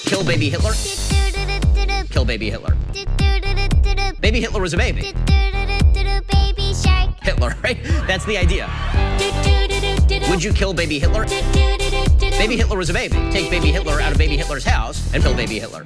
Kill baby Hitler. Kill baby Hitler. Baby Hitler was a baby. Baby shark. Hitler, right? That's the idea. Would you kill baby Hitler? Baby Hitler was a baby. Take baby Hitler out of baby Hitler's house and kill baby Hitler.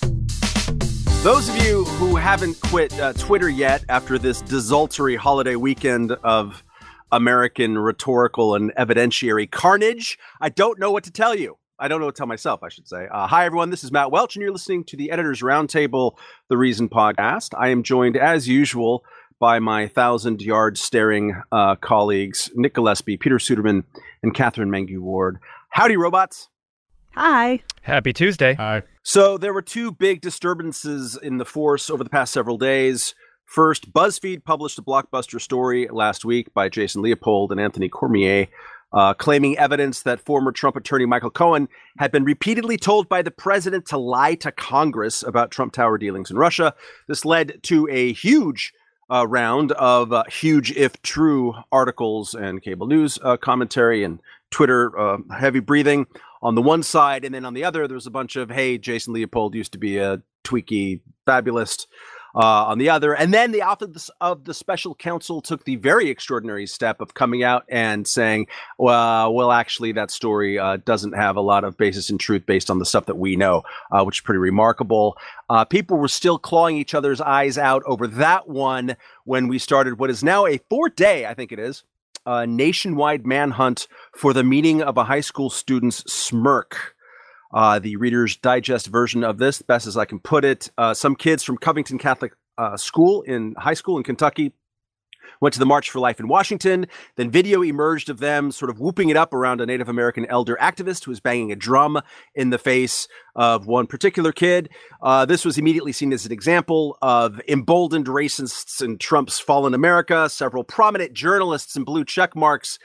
Those of you who haven't quit Twitter yet after this desultory holiday weekend of American rhetorical and evidentiary carnage, I don't know what to tell you. I don't know what to tell myself, I should say. Hi, everyone. This is Matt Welch, and you're listening to the Editor's Roundtable, The Reason podcast. I am joined, as usual, by my 1,000-yard staring colleagues, Nick Gillespie, Peter Suderman, and Catherine Mangu-Ward. Howdy, robots. Hi. Happy Tuesday. Hi. So there were two big disturbances in the force over the past several days. First, BuzzFeed published a blockbuster story last week by Jason Leopold and Anthony Cormier, claiming evidence that former Trump attorney Michael Cohen had been repeatedly told by the president to lie to Congress about Trump Tower dealings in Russia. This led to a huge round of huge, if true, articles and cable news commentary and Twitter heavy breathing on the one side. And then on the other, there was a bunch of, hey, Jason Leopold used to be a tweaky fabulist on the other. And then the office of the special counsel took the very extraordinary step of coming out and saying, well, actually, that story doesn't have a lot of basis in truth based on the stuff that we know, which is pretty remarkable. People were still clawing each other's eyes out over that one when we started what is now a 4-day, I think it is, nationwide manhunt for the meaning of a high school student's smirk. The Reader's Digest version of this, best as I can put it. Some kids from Covington Catholic high school in Kentucky went to the March for Life in Washington. Then video emerged of them sort of whooping it up around a Native American elder activist who was banging a drum in the face of one particular kid. This was immediately seen as an example of emboldened racists in Trump's fallen America. Several prominent journalists in blue check marks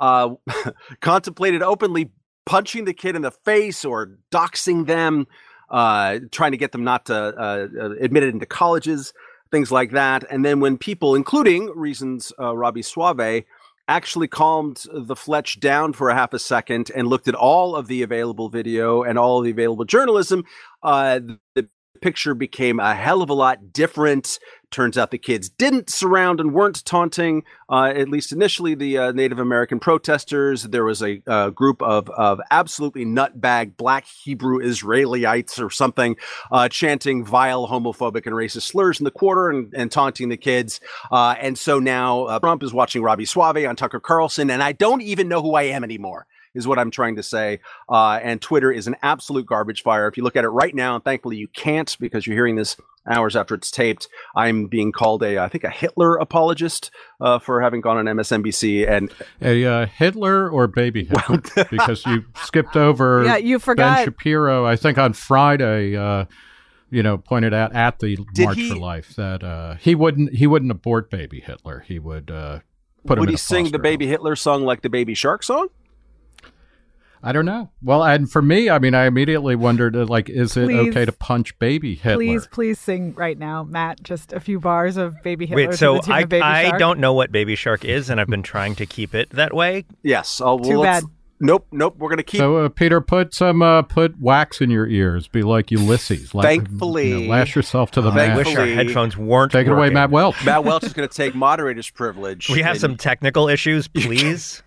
contemplated openly punching the kid in the face or doxing them, trying to get them not to admitted into colleges, things like that. And then when people, including Reason's Robbie Suave, actually calmed the Fletch down for a half a second and looked at all of the available video and all of the available journalism, the picture became a hell of a lot different. Turns out the kids didn't surround and weren't taunting, at least initially, the Native American protesters. There was a group of absolutely nutbag Black Hebrew Israelites or something chanting vile homophobic and racist slurs in the quarter and taunting the kids. And so now Trump is watching Robbie Suave on Tucker Carlson, and I don't even know who I am anymore, is what I'm trying to say. And Twitter is an absolute garbage fire. If you look at it right now, and thankfully you can't because you're hearing this hours after it's taped, I'm being called I think a Hitler apologist for having gone on MSNBC. And a Hitler or baby Hitler? Because you skipped over you forgot. Ben Shapiro, I think on Friday, pointed out at the March for Life that he wouldn't abort baby Hitler. He would put him in Would a he sing the foster Baby home. Hitler song like the Baby Shark song? I don't know. Well, and for me, I mean, I immediately wondered, is it okay to punch baby Hitler? Please sing right now, Matt, just a few bars of Baby Hitler. Wait, so I don't know what Baby Shark is, and I've been trying to keep it that way. Yes. Too bad. Nope. We're going to keep. So, Peter, put wax in your ears. Be like Ulysses. Thankfully. Lash yourself to the I mast. wish our headphones weren't Take it away, working. Matt Welch. Matt Welch is going to take moderator's privilege. We have some technical issues, please.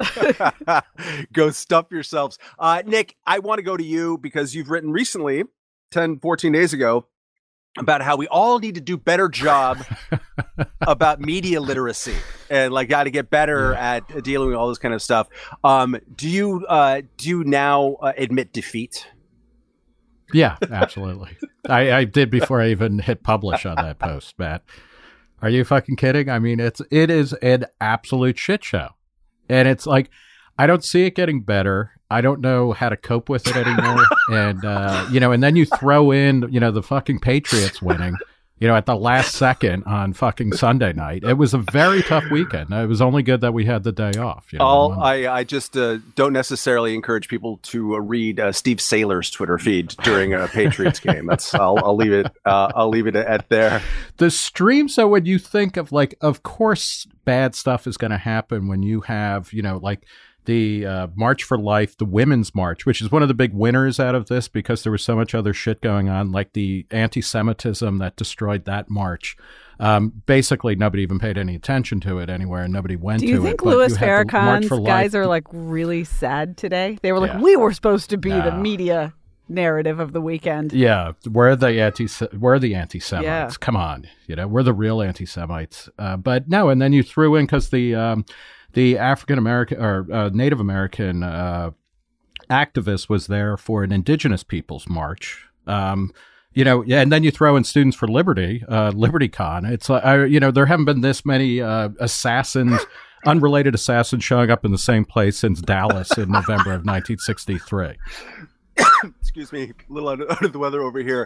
Go stuff yourselves. Nick, I want to go to you because you've written recently, 10, 14 days ago, about how we all need to do better job about media literacy and how to get better at dealing with all this kind of stuff. Do you now admit defeat? Yeah, absolutely. I did before I even hit publish on that post, Matt. Are you fucking kidding? I mean, it is an absolute shit show. And it's I don't see it getting better. I don't know how to cope with it anymore. And, and then you throw in, the fucking Patriots winning, at the last second on fucking Sunday night. It was a very tough weekend. It was only good that we had the day off. I just don't necessarily encourage people to read Steve Saylor's Twitter feed during a Patriots game. I'll leave it. I'll leave it at there. The streams, though, when you think of of course, bad stuff is going to happen when you have, the March for Life, the Women's March, which is one of the big winners out of this because there was so much other shit going on, like the anti-Semitism that destroyed that march. Basically, nobody even paid any attention to it anywhere, and nobody went to it. Do you think Louis Farrakhan's guys are like really sad today? They were like, we were supposed to be the media narrative of the weekend. Yeah, we're the anti-Semites. Yeah. Come on, we're the real anti-Semites. But no, and then you threw in because the African American or Native American activist was there for an Indigenous Peoples March. And then you throw in Students for Liberty, LibertyCon. It's like, there haven't been this many assassins, unrelated assassins showing up in the same place since Dallas in November of 1963. Excuse me, a little under the weather over here.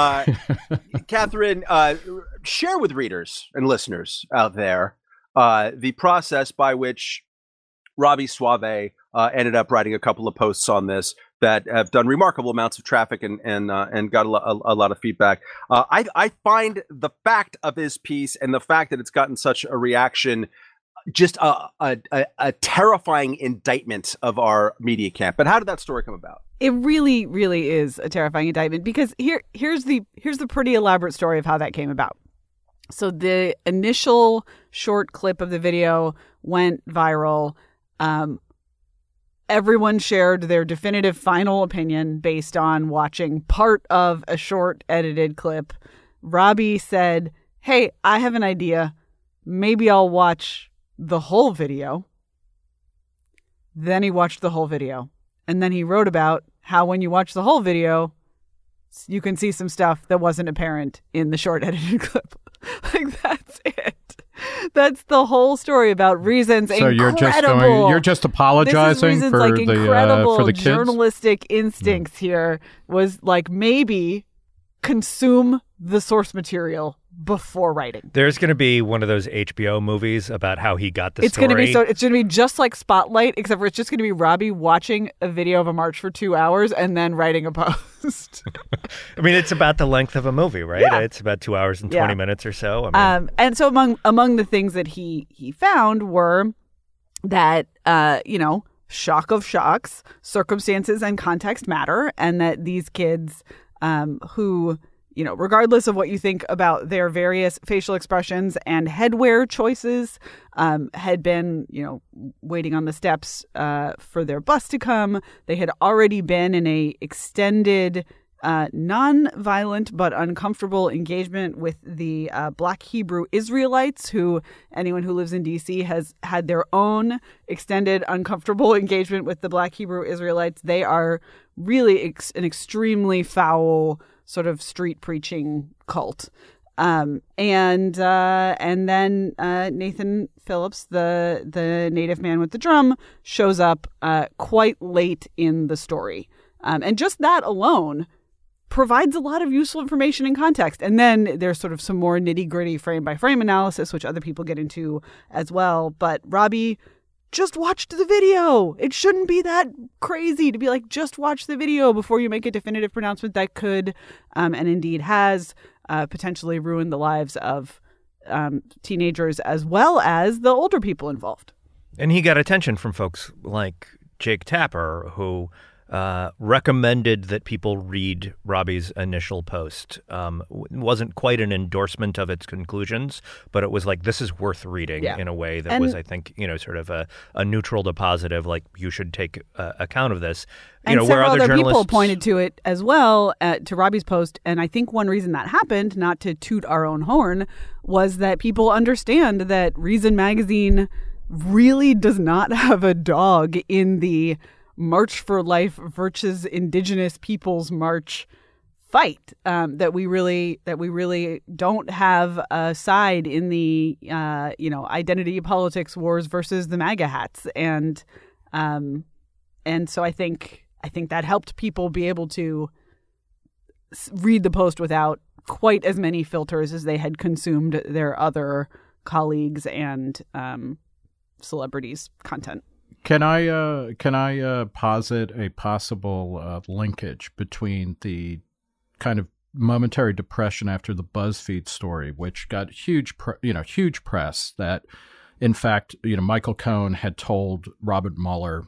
Catherine, share with readers and listeners out there the process by which Robby Soave ended up writing a couple of posts on this that have done remarkable amounts of traffic and got a lot of feedback. I find the fact of his piece and the fact that it's gotten such a reaction just a terrifying indictment of our media camp. But how did that story come about? It really, really is a terrifying indictment because here's the pretty elaborate story of how that came about. So the initial short clip of the video went viral. Everyone shared their definitive final opinion based on watching part of a short edited clip. Robby said, "Hey, I have an idea. Maybe I'll watch the whole video." Then he watched the whole video. And then he wrote about how when you watch the whole video, you can see some stuff that wasn't apparent in the short edited clip. Like, that's it. That's the whole story about reasons. So incredible. you're just apologizing for like incredible for the kids? Journalistic instincts here was like, maybe consume the source material before writing. There's going to be one of those HBO movies about how he got the story. It's going to be just like Spotlight, except for it's just going to be Robby watching a video of a march for 2 hours and then writing a post. I mean, it's about the length of a movie, right? Yeah. It's about 2 hours and 20 minutes or so. I mean, and so among the things that he found were that, shock of shocks, circumstances and context matter, and that these kids who, regardless of what you think about their various facial expressions and headwear choices, had been, waiting on the steps for their bus to come. They had already been in a extended, non-violent but uncomfortable engagement with the Black Hebrew Israelites, who anyone who lives in D.C. has had their own extended, uncomfortable engagement with the Black Hebrew Israelites. They are really an extremely foul sort of street preaching cult. And then Nathan Phillips, the native man with the drum, shows up quite late in the story. And just that alone provides a lot of useful information and context. And then there's sort of some more nitty-gritty frame-by-frame analysis, which other people get into as well. But Robby just watched the video. It shouldn't be that crazy to be like, just watch the video before you make a definitive pronouncement that could, and indeed has, potentially ruined the lives of teenagers as well as the older people involved. And he got attention from folks like Jake Tapper, who recommended that people read Robby's initial post. It wasn't quite an endorsement of its conclusions, but it was like, this is worth reading in a way that was, I think, sort of a neutral to positive, like you should take account of this. And where several other other journalists people pointed to it as well, to Robby's post. And I think one reason that happened, not to toot our own horn, was that people understand that Reason Magazine really does not have a dog in the March for Life versus Indigenous Peoples March fight. That we really don't have a side in the identity politics wars versus the MAGA hats, and so I think that helped people be able to read the post without quite as many filters as they had consumed their other colleagues and celebrities' content. Can I posit a possible linkage between the kind of momentary depression after the BuzzFeed story, which got huge press that in fact, Michael Cohen had told Robert Mueller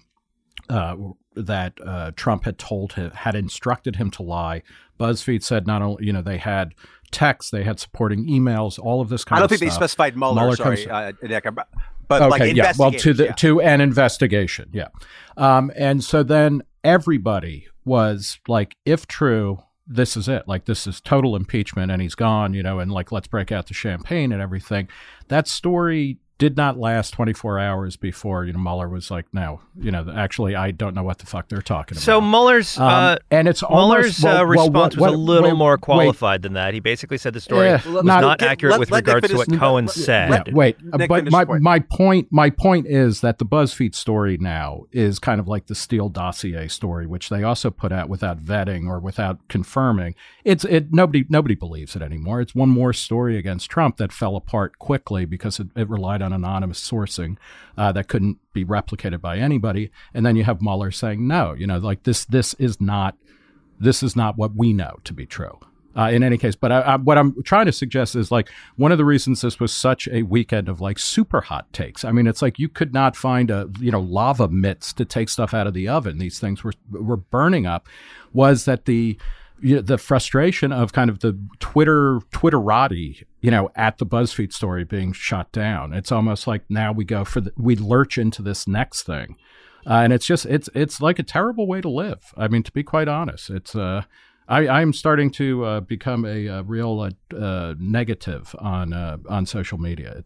that Trump had instructed him to lie. BuzzFeed said not only, they had texts, they had supporting emails, all of this kind of stuff. I don't think they specified Mueller, Nick, but okay, like yeah, well, investigators. to an investigation, yeah. And so then everybody was like, if true, this is it. Like, this is total impeachment, and he's gone, and like, let's break out the champagne and everything. That story did not last 24 hours before, Mueller was like, no, actually, I don't know what the fuck they're talking about. So Mueller's and it's Mueller's response was a little more qualified wait. than that. He basically said the story was not- not accurate with let regards to Nick what Cohen said. Wait, Nick, but finish your point. my point is that the BuzzFeed story now is kind of like the Steele dossier story, which they also put out without vetting or without confirming. Nobody believes it anymore. It's one more story against Trump that fell apart quickly because it relied on anonymous sourcing that couldn't be replicated by anybody. And then you have Mueller saying, no, like this is not what we know to be true. In any case, but what I'm trying to suggest is like one of the reasons this was such a weekend of like super hot takes. I mean, it's like you could not find lava mitts to take stuff out of the oven. These things were burning up. Was that the frustration of kind of the Twitterati, at the BuzzFeed story being shut down. It's almost like now we lurch into this next thing. And it's like a terrible way to live. I mean, to be quite honest, it's, I'm starting to become a real negative on social media.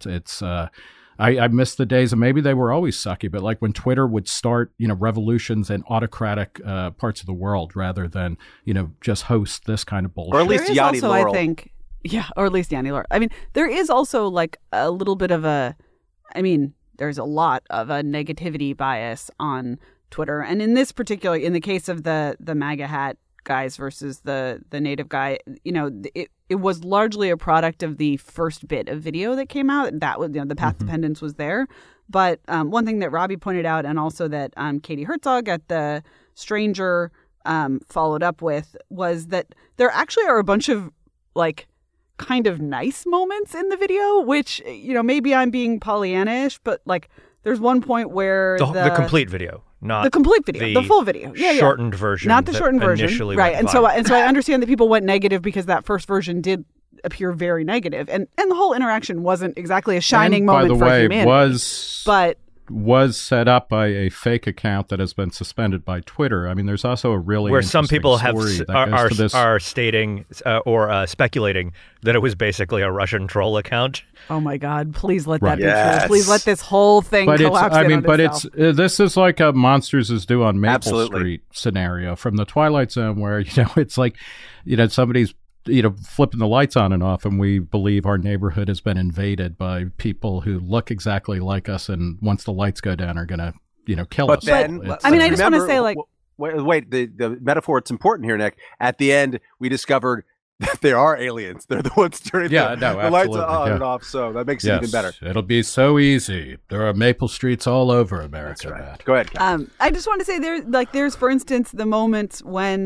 I miss the days, and maybe they were always sucky, but like when Twitter would start, revolutions in autocratic parts of the world rather than, just host this kind of bullshit. Or at least There is Yanni also, Laurel. I think, or at least Yanni Laurel. I mean, there is also like a little bit of there's a lot of a negativity bias on Twitter. And in this particular, in the case of the MAGA hat guys versus the native guy, it was largely a product of the first bit of video that came out. That was, the path dependence was there. But one thing that Robbie pointed out, and also that Katie Herzog at The Stranger followed up with, was that there actually are a bunch of like kind of nice moments in the video, which, maybe I'm being Pollyanna-ish, but like there's one point where the complete video. Not the complete video, the full video, shortened version, not the shortened version, right? And so I understand that people went negative because that first version did appear very negative, and the whole interaction wasn't exactly a shining moment for humanity. Was set up by a fake account that has been suspended by Twitter. I mean, there's also a really where some people are stating or speculating that it was basically a Russian troll account. Oh my God! Please let that be Yes. true. Please let this whole thing collapse. This is like a Monsters is Due on Maple Absolutely. Street scenario from the Twilight Zone, where it's like somebody's flipping the lights on and off, and we believe our neighborhood has been invaded by people who look exactly like us, and once the lights go down, are going to kill us. Then, I just want to say, like, wait, the metaphor, it's important here, Nick. At the end, we discovered that there are aliens. They're the ones turning the lights on and off, so that makes it even better. It'll be so easy. There are Maple Streets all over America. That's right. Matt. Go ahead, Kat. I just want to say there's for instance the moments when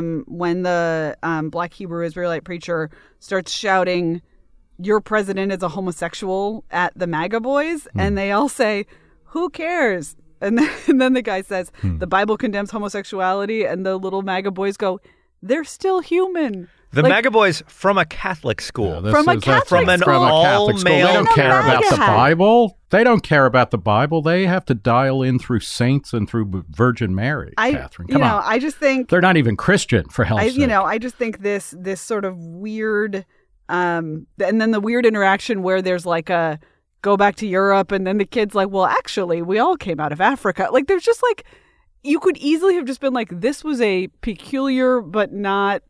the Black Hebrew Israelite preacher starts shouting, "Your president is a homosexual" at the MAGA boys, and they all say, "Who cares?" And then the guy says, "The Bible condemns homosexuality," and the little MAGA boys go, "They're still human." The MAGA boys from a Catholic school. From a Catholic all-male. They don't care about the hat. Bible. They don't care about the Bible. They have to dial in through saints and through Virgin Mary, Catherine. Come on. I just think they're not even Christian, for hell's sake. I just think this sort of weird, and then the weird interaction where there's like a go back to Europe, and then the kid's like, well, actually, we all came out of Africa. Like, there's just like, you could easily have just been like, this was a peculiar but not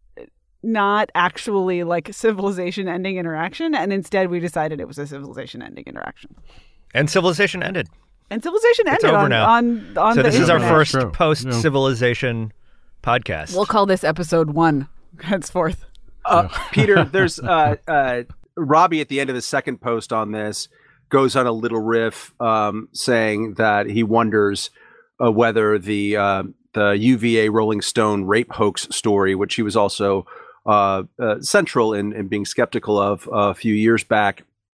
actually like civilization-ending interaction, and instead we decided it was a civilization-ending interaction. And civilization ended. And civilization ended over now. on So this is our internet. first post-civilization podcast. We'll call this episode 1 henceforth. Peter, there's Robbie at the end of the second post on this goes on a little riff saying that he wonders whether the UVA Rolling Stone rape hoax story, which he was also central in being skeptical of a few years back,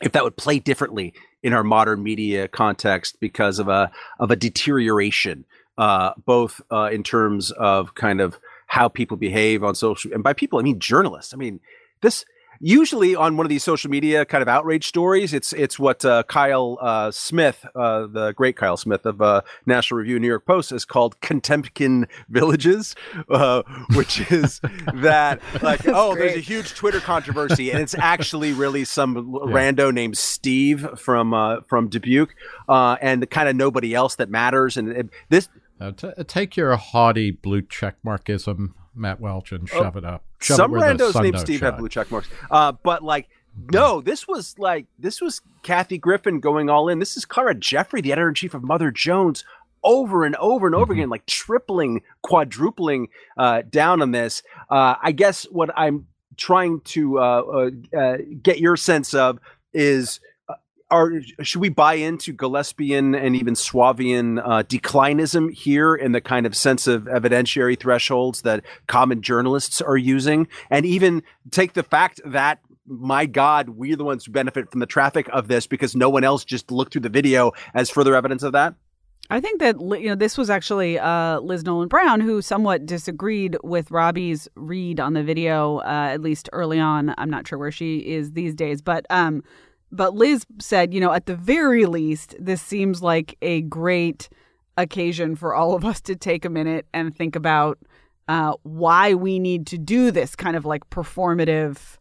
if that would play differently in our modern media context because of a deterioration, both in terms of kind of how people behave on social, and by people I mean journalists. I mean, this usually on one of these social media kind of outrage stories, it's what Kyle Smith, the great Kyle Smith of National Review, New York Post, is called Potemkin villages, which is that like, there's a huge Twitter controversy, and it's actually really some rando named Steve from Dubuque, and kind of nobody else that matters, and this. Take your haughty blue checkmarkism, Matt Welch, and shove it up. Some randos named Steve have blue check marks. But like, no, this was Kathy Griffin going all in. This is Clara Jeffrey, the editor-in-chief of Mother Jones, over and over and over again, like tripling, quadrupling down on this. I guess what I'm trying to get your sense of is, should we buy into Gillespian and even Swabian declinism here in the kind of sense of evidentiary thresholds that common journalists are using, and even take the fact that, my God, we're the ones who benefit from the traffic of this because no one else just looked through the video as further evidence of that? I think that, this was actually Liz Nolan Brown who somewhat disagreed with Robbie's read on the video, at least early on. I'm not sure where she is these days, but Liz said, at the very least, this seems like a great occasion for all of us to take a minute and think about why we need to do this kind of like performative,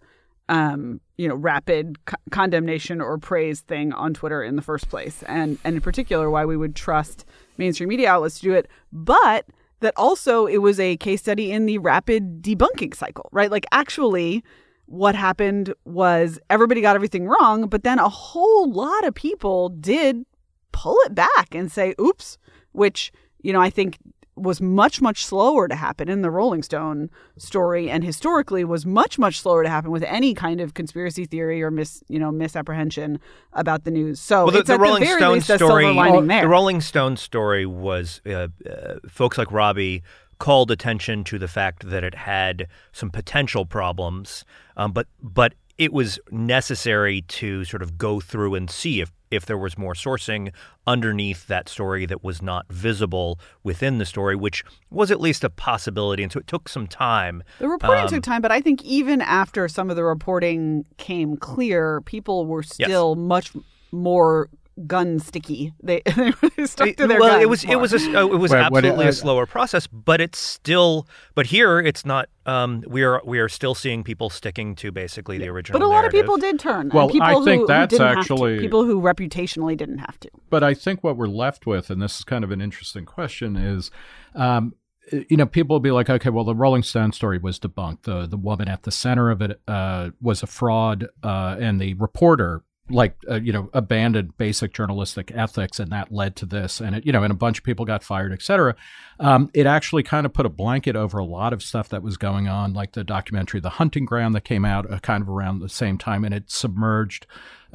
rapid condemnation or praise thing on Twitter in the first place. And in particular, why we would trust mainstream media outlets to do it. But that also it was a case study in the rapid debunking cycle, right? Like actually, what happened was everybody got everything wrong, but then a whole lot of people did pull it back and say, oops, which, I think was much, much slower to happen in the Rolling Stone story, and historically was much, much slower to happen with any kind of conspiracy theory or misapprehension about the news. So it's the at Rolling the very Stone least a story, silver lining there. The Rolling Stone story was folks like Robbie called attention to the fact that it had some potential problems, but it was necessary to sort of go through and see if there was more sourcing underneath that story that was not visible within the story, which was at least a possibility. And so it took some time. The reporting took time, but I think even after some of the reporting came clear, people were still much more gun sticky. They stuck to their guns. It was absolutely a slower process, but it's still. But here it's not. We are still seeing people sticking to basically the original. But a lot narrative. of people did turn. Well, people I think that's who didn't actually have to. People who reputationally didn't have to. But I think what we're left with, and this is kind of an interesting question, is. People will be like, okay, well, the Rolling Stone story was debunked. The woman at the center of it was a fraud, and the reporter abandoned basic journalistic ethics, and that led to this. And and a bunch of people got fired, et cetera. It actually kind of put a blanket over a lot of stuff that was going on, like the documentary The Hunting Ground that came out kind of around the same time, and it submerged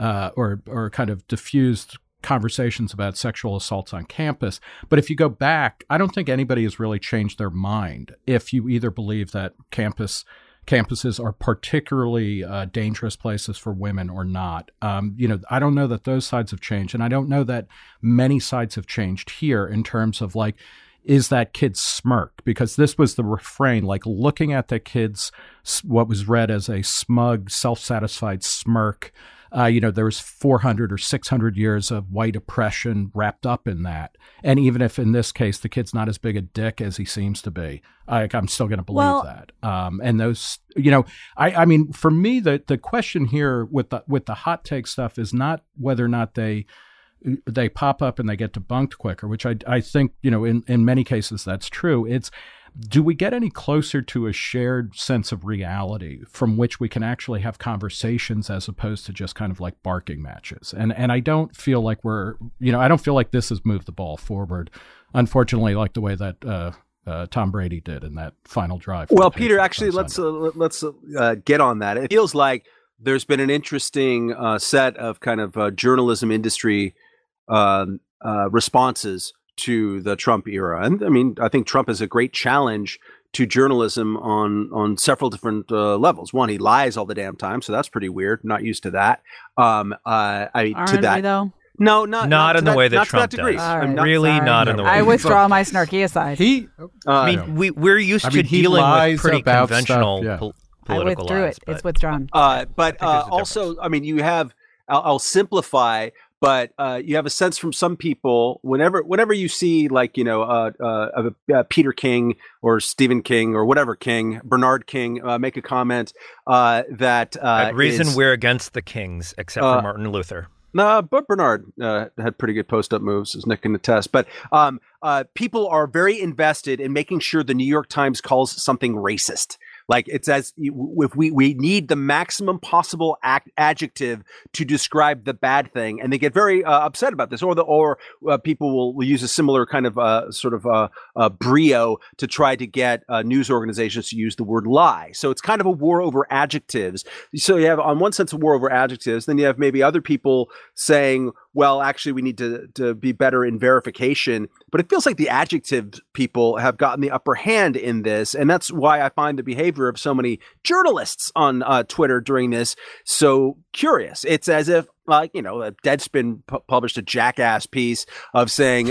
or kind of diffused conversations about sexual assaults on campus. But if you go back, I don't think anybody has really changed their mind if you either believe that campuses are particularly dangerous places for women or not. I don't know that those sides have changed, and I don't know that many sides have changed here in terms of like, is that kid's smirk? Because this was the refrain, like looking at the kid's, what was read as a smug, self-satisfied smirk. There was 400 or 600 years of white oppression wrapped up in that. And even if in this case, the kid's not as big a dick as he seems to be, I'm still going to believe that. And those, I mean, for me, the question here with the hot take stuff is not whether or not they pop up and they get debunked quicker, which I think, in many cases that's true. It's, do we get any closer to a shared sense of reality from which we can actually have conversations as opposed to just kind of like barking matches? And I don't feel like I don't feel like this has moved the ball forward, unfortunately, like the way that Tom Brady did in that final drive. Well, Peter, actually, let's get on that. It feels like there's been an interesting set of kind of journalism industry responses to the Trump era. And I mean, I think Trump is a great challenge to journalism on several different levels. One, he lies all the damn time, so that's pretty weird. I'm not used to that. Aren't to that, we, though? no, not in the way that Trump does. I'm Really not in the way. I withdraw my snarky aside. I mean, we're used to dealing with pretty conventional I political withdrew lies. it. It's withdrawn. But also, I mean, you have. I'll simplify, but you have a sense from some people whenever you see like Peter King or Stephen King or whatever King, Bernard King make a comment that reason we're against the Kings, except for Martin Luther. No, but Bernard had pretty good post-up moves, as Nick can attest. But people are very invested in making sure the New York Times calls something racist. Like it's as if we need the maximum possible adjective to describe the bad thing, and they get very upset about this. Or people will use a similar kind of brio to try to get news organizations to use the word lie. So it's kind of a war over adjectives. So you have on one sense a war over adjectives, then you have maybe other people saying, well, actually, we need to be better in verification. But it feels like the adjective people have gotten the upper hand in this. And that's why I find the behavior of so many journalists on Twitter during this so curious. It's as if, Deadspin published a jackass piece of saying,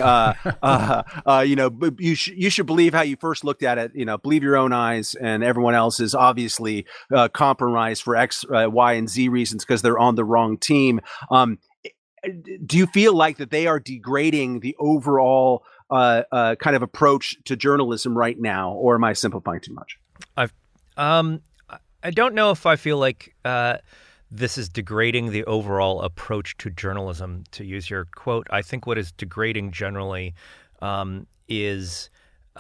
you should believe how you first looked at it, believe your own eyes, and everyone else is obviously compromised for X, Y, and Z reasons because they're on the wrong team. Do you feel like that they are degrading the overall kind of approach to journalism right now, or am I simplifying too much? I don't know if I feel like this is degrading the overall approach to journalism, to use your quote. I think what is degrading generally is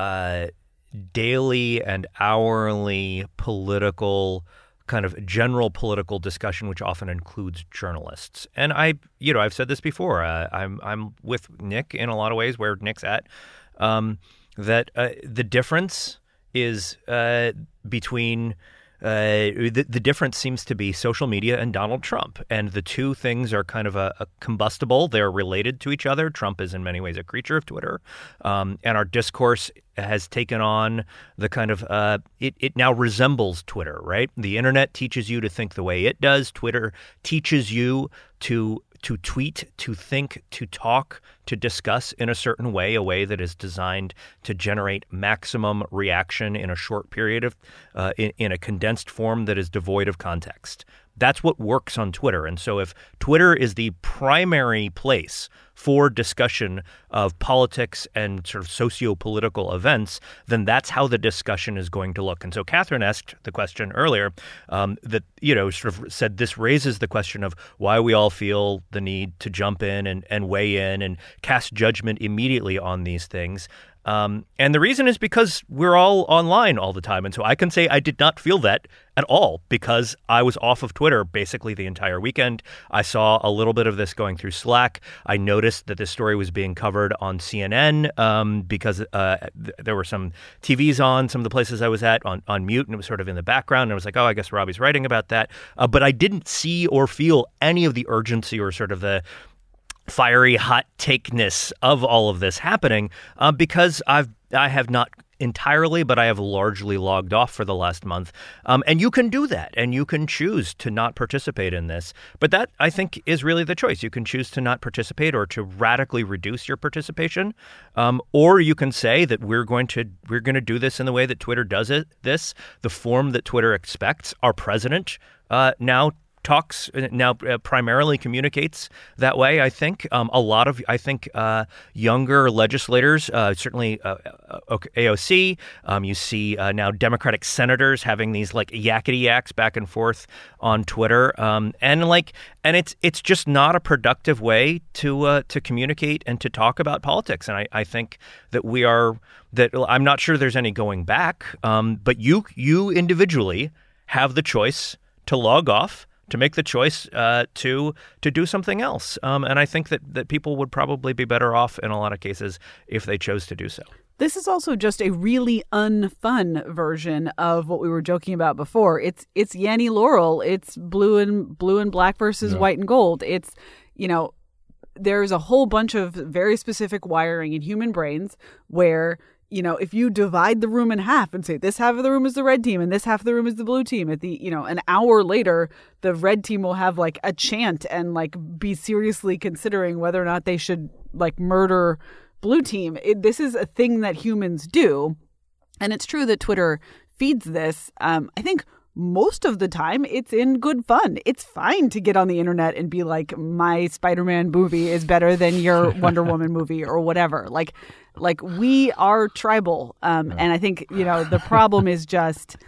daily and hourly political kind of general political discussion, which often includes journalists. And I've said this before. I'm with Nick in a lot of ways where Nick's at. That the difference is between the difference seems to be social media and Donald Trump, and the two things are kind of a combustible. They're related to each other. Trump is in many ways a creature of Twitter, and our discourse has taken on the kind of it now resembles Twitter, right? The internet teaches you to think the way it does. Twitter teaches you to tweet, to think, to talk, to discuss in a certain way, a way that is designed to generate maximum reaction in a short period of in a condensed form that is devoid of context. That's what works on Twitter. And so if Twitter is the primary place for discussion of politics and sort of socio-political events, then that's how the discussion is going to look. And so Catherine asked the question earlier that, sort of said this raises the question of why we all feel the need to jump in and weigh in and cast judgment immediately on these things. And the reason is because we're all online all the time. And so I can say I did not feel that at all because I was off of Twitter basically the entire weekend. I saw a little bit of this going through Slack. I noticed that this story was being covered on CNN because there were some TVs on some of the places I was at on mute, and it was sort of in the background. And I was like, oh, I guess Robbie's writing about that. But I didn't see or feel any of the urgency or sort of the fiery hot takeness of all of this happening because I have not entirely, but I have largely logged off for the last month. And you can do that, and you can choose to not participate in this. But that, I think, is really the choice. You can choose to not participate or to radically reduce your participation, or you can say that we're going to do this in the way that Twitter does it. The form that Twitter expects. Our president now primarily communicates that way. I think a lot of younger legislators, certainly AOC. You see now Democratic senators having these like yakety yaks back and forth on Twitter, and it's just not a productive way to communicate and to talk about politics. And I think that I'm not sure there's any going back, but you individually have the choice to log off, to make the choice to do something else. And I think that people would probably be better off in a lot of cases if they chose to do so. This is also just a really unfun version of what we were joking about before. It's Yanny Laurel. It's blue and black versus white and gold. It's, there's a whole bunch of very specific wiring in human brains where if you divide the room in half and say this half of the room is the red team and this half of the room is the blue team, at the an hour later, the red team will have like a chant and like be seriously considering whether or not they should like murder blue team. This is a thing that humans do, and it's true that Twitter feeds this. I think most of the time it's in good fun. It's fine to get on the internet and be like, my Spider-Man movie is better than your Wonder Woman movie or whatever. Like we are tribal. And I think, the problem is just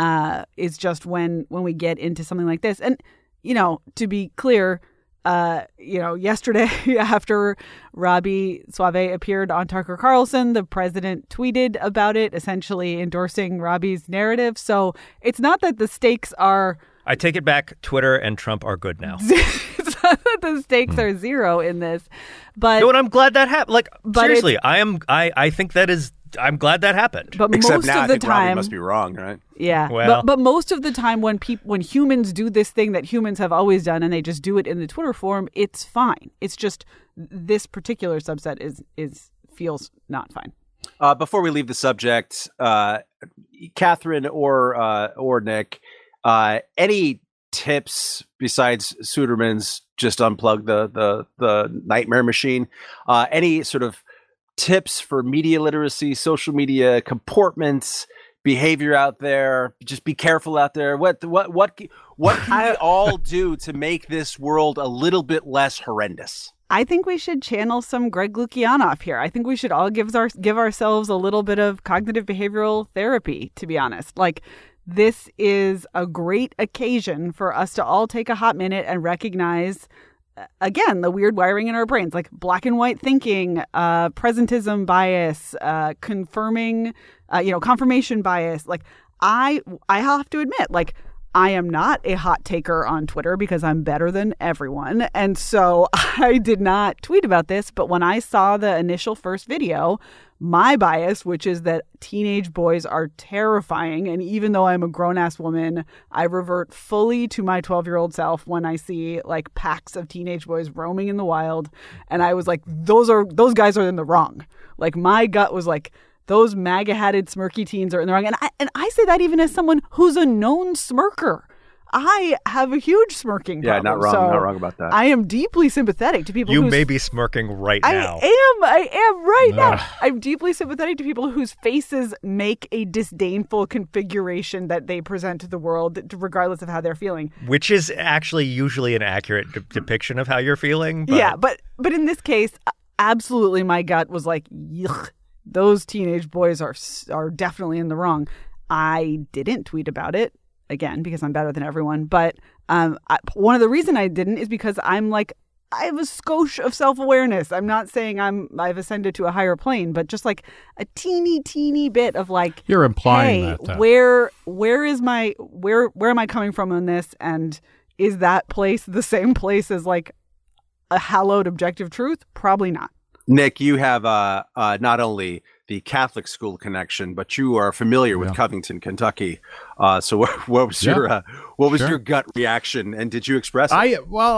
when we get into something like this. And, to be clear, yesterday after Robbie Soave appeared on Tucker Carlson, the president tweeted about it, essentially endorsing Robbie's narrative. So it's not that the stakes are... I take it back. Twitter and Trump are good now. It's not that the stakes are zero in this, but... No, and I'm glad that happened. Like, seriously, I think that is... I'm glad that happened. But Except most now of the I think time, Robbie must be wrong, right? Yeah, well, but most of the time when humans do this thing that humans have always done and they just do it in the Twitter form, it's fine. It's just this particular subset feels not fine. Before we leave the subject, Catherine or Nick, any tips besides Suderman's just unplug the nightmare machine? Any sort of tips for media literacy, social media comportments, behavior out there? Just be careful out there. What can we all do to make this world a little bit less horrendous? I think we should channel some Greg Lukianoff here. I think we should all give ourselves a little bit of cognitive behavioral therapy, to be honest. Like, this is a great occasion for us to all take a hot minute and recognize, again, the weird wiring in our brains, like black and white thinking, presentism bias, confirmation bias. Like, I have to admit, like, I am not a hot taker on Twitter because I'm better than everyone. And so I did not tweet about this. But when I saw the initial first video, my bias, which is that teenage boys are terrifying, and even though I'm a grown-ass woman, I revert fully to my 12-year-old self when I see like packs of teenage boys roaming in the wild. And I was like, those guys are in the wrong. Like, my gut was like, those MAGA-hatted smirky teens are in the wrong. And I say that even as someone who's a known smirker. I have a huge smirking problem. Yeah, not wrong. So not wrong about that. I am deeply sympathetic to people You may be smirking right now. I am right now. I'm deeply sympathetic to people whose faces make a disdainful configuration that they present to the world, regardless of how they're feeling. Which is actually usually an accurate depiction of how you're feeling. But... Yeah, but in this case, absolutely my gut was like, yuck. Those teenage boys are definitely in the wrong. I didn't tweet about it, again, because I'm better than everyone. But one of the reasons I didn't is because I'm like, I have a skosh of self-awareness. I'm not saying I've ascended to a higher plane, but just like a teeny bit of like, you're implying hey, that. Where am I coming from on this? And is that place the same place as like a hallowed objective truth? Probably not. Nick, you have not only the Catholic school connection, but you are familiar with Covington, Kentucky. So what was your gut reaction, and did you express it? I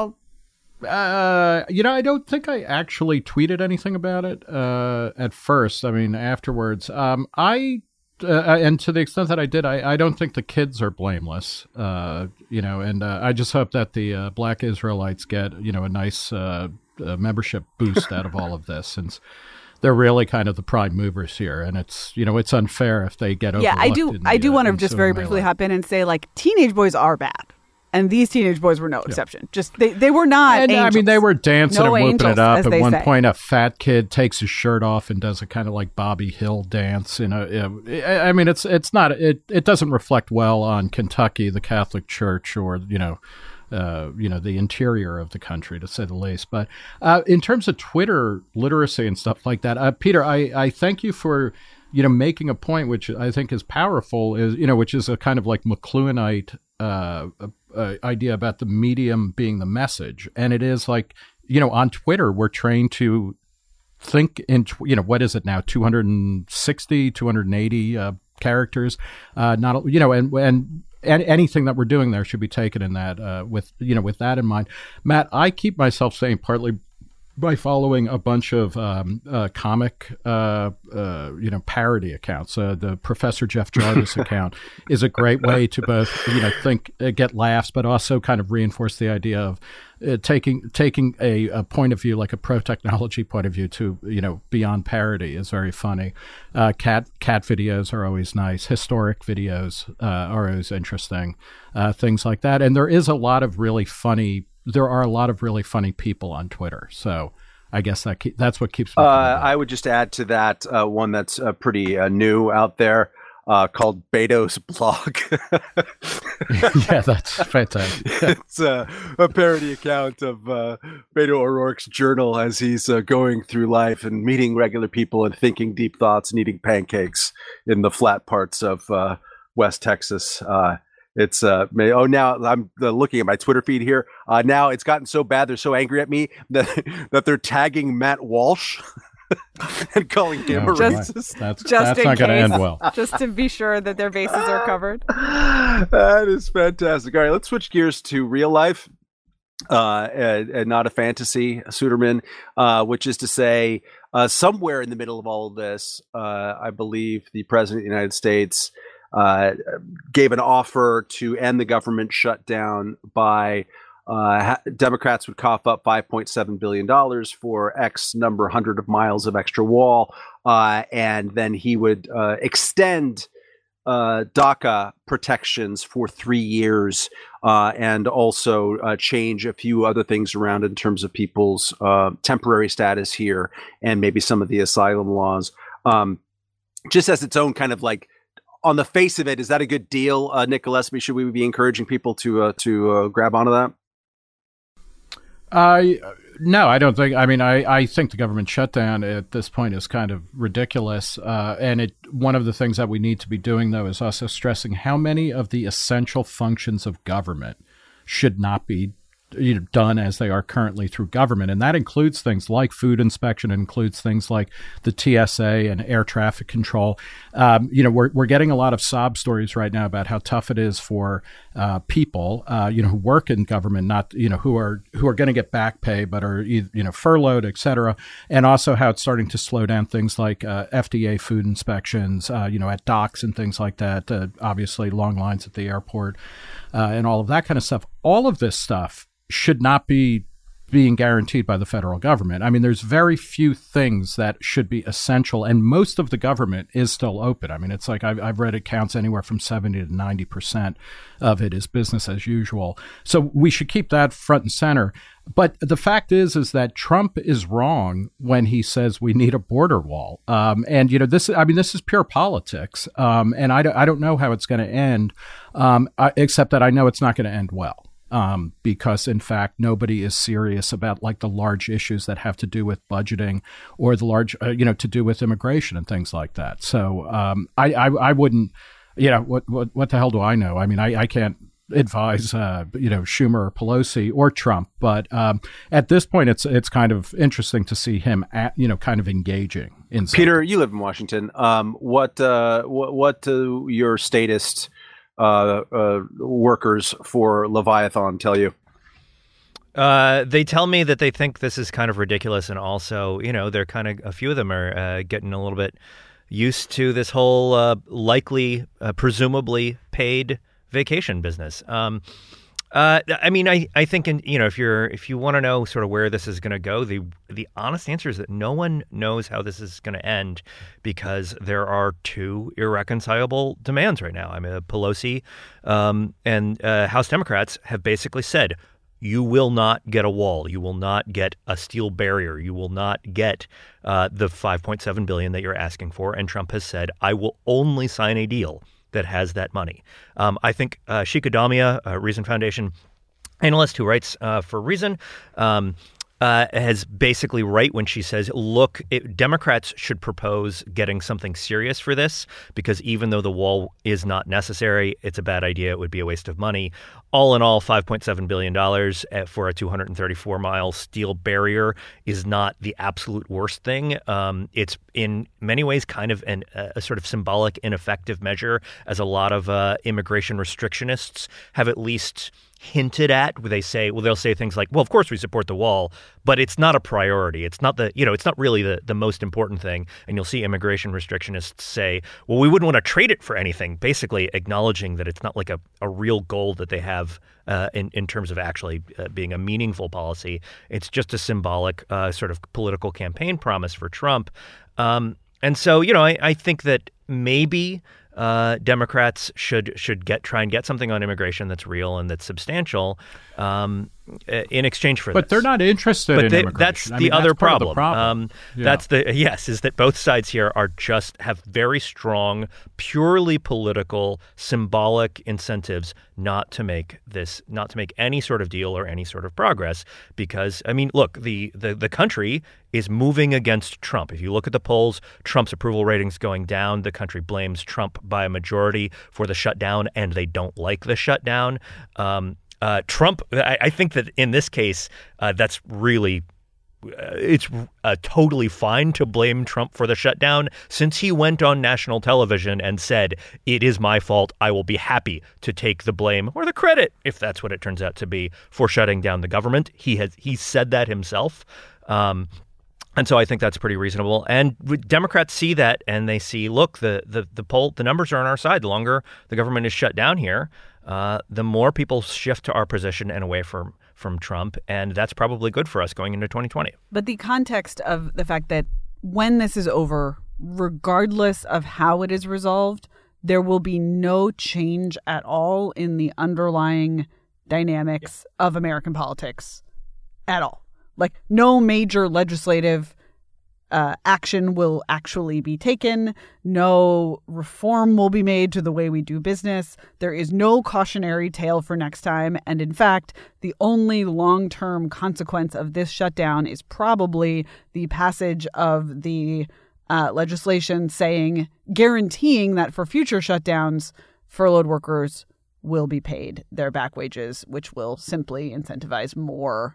don't think I actually tweeted anything about it at first. I mean, afterwards, and to the extent that I did, I don't think the kids are blameless. And I just hope that the Black Israelites get a nice membership boost out of all of this, since they're really kind of the prime movers here, and it's unfair if they get overlooked. Yeah, I do want to just very briefly hop in and say, like, teenage boys are bad, and these teenage boys were no exception. Just they were not. And angels. I mean, they were dancing and whooping it up. At one say. point, a fat kid takes his shirt off and does a kind of like Bobby Hill dance. I mean, it's not. It doesn't reflect well on Kentucky, the Catholic Church, or the interior of the country, to say the least. But in terms of Twitter literacy and stuff like that, Peter, I thank you for making a point which I think is powerful, which is a kind of like McLuhanite idea about the medium being the message. And it is like, on Twitter, we're trained to think in what is it now, 260, 280 characters, and anything that we're doing there should be taken in that with that in mind. Matt, I keep myself saying, partly by following a bunch of comic, parody accounts. The Professor Jeff Jarvis account is a great way to both, get laughs, but also kind of reinforce the idea of taking a point of view, like a pro-technology point of view, to beyond parody is very funny. Cat videos are always nice. Historic videos are always interesting. Things like that, and there are a lot of really funny people on Twitter. So I guess that's what keeps me. I would just add to that one that's pretty new out there. Called Beto's Blog. Yeah, that's fantastic. It's a parody account of Beto O'Rourke's journal as he's going through life and meeting regular people and thinking deep thoughts and eating pancakes in the flat parts of West Texas. It's now I'm looking at my Twitter feed here. Now it's gotten so bad, they're so angry at me that they're tagging Matt Walsh. And calling him a racist. That's not going to end well. Just to be sure that their bases are covered. That is fantastic. All right, let's switch gears to real life and not a fantasy, Suderman, which is to say somewhere in the middle of all of this, I believe the President of the United States gave an offer to end the government shutdown by Democrats would cough up $5.7 billion for X number 100 of miles of extra wall, and then he would extend DACA protections for 3 years, and also change a few other things around in terms of people's temporary status here and maybe some of the asylum laws. Just as its own kind of like, on the face of it, is that a good deal, Nick Gillespie? Should we be encouraging people to grab onto that? No, I don't think. I mean, I think the government shutdown at this point is kind of ridiculous. And one of the things that we need to be doing, though, is also stressing how many of the essential functions of government should not be done as they are currently through government. And that includes things like food inspection, includes things like the TSA and air traffic control. We're getting a lot of sob stories right now about how tough it is for people, who work in government, not, who are going to get back pay, but are, furloughed, et cetera. And also how it's starting to slow down things like FDA food inspections, at docks and things like that. Obviously long lines at the airport and all of that kind of stuff. All of this stuff should not be being guaranteed by the federal government. I mean, there's very few things that should be essential, and most of the government is still open. I mean, it's like I've read accounts anywhere from 70 to 90% of it is business as usual. So we should keep that front and center. But the fact is that Trump is wrong when he says we need a border wall. This is pure politics. And I don't know how it's going to end, except that I know it's not going to end well. Because in fact, nobody is serious about like the large issues that have to do with budgeting or the large, to do with immigration and things like that. So I wouldn't, what the hell do I know? I mean, I can't advise, Schumer or Pelosi or Trump, but at this point, it's kind of interesting to see him, kind of engaging in something. Peter, you live in Washington. What do your statist workers for Leviathan tell you? They tell me that they think this is kind of ridiculous, and also, they're kind of, a few of them are getting a little bit used to this whole likely, presumably paid vacation business. I think, if you want to know sort of where this is going to go, the honest answer is that no one knows how this is going to end, because there are two irreconcilable demands right now. I mean, Pelosi and House Democrats have basically said, you will not get a wall. You will not get a steel barrier. You will not get the $5.7 billion that you're asking for. And Trump has said, I will only sign a deal that has that money. I think Shika Damia, Reason Foundation analyst who writes for Reason, has basically right when she says, look, Democrats should propose getting something serious for this, because even though the wall is not necessary, it's a bad idea. It would be a waste of money. All in all, $5.7 billion for a 234-mile steel barrier is not the absolute worst thing. It's in many ways kind of a sort of symbolic, ineffective measure, as a lot of immigration restrictionists have at least hinted at, where they'll say things like, well, of course we support the wall, but it's not a priority. It's not it's not really the most important thing. And you'll see immigration restrictionists say, well, we wouldn't want to trade it for anything, basically acknowledging that it's not like a real goal that they have in terms of actually being a meaningful policy. It's just a symbolic sort of political campaign promise for Trump. And so, I think that maybe Democrats should try and get something on immigration that's real and that's substantial in exchange for this. But they're not interested in immigration. That's the other problem. Yeah. Is that both sides here have very strong, purely political, symbolic incentives not to make any sort of deal or any sort of progress. Because, look, the country is moving against Trump. If you look at the polls, Trump's approval ratings going down. The country blames Trump by a majority for the shutdown, and they don't like the shutdown. Trump, I think that in this case, that's really it's totally fine to blame Trump for the shutdown, since he went on national television and said, it is my fault. I will be happy to take the blame or the credit, if that's what it turns out to be, for shutting down the government. He said that himself. And so I think that's pretty reasonable. And Democrats see that, and they see, look, the numbers are on our side. The longer the government is shut down here, the more people shift to our position and away from Trump. And that's probably good for us going into 2020. But the context of the fact that when this is over, regardless of how it is resolved, there will be no change at all in the underlying dynamics of American politics at all. Like, no major legislative action will actually be taken. No reform will be made to the way we do business. There is no cautionary tale for next time. And in fact, the only long-term consequence of this shutdown is probably the passage of the legislation guaranteeing that for future shutdowns, furloughed workers will be paid their back wages, which will simply incentivize more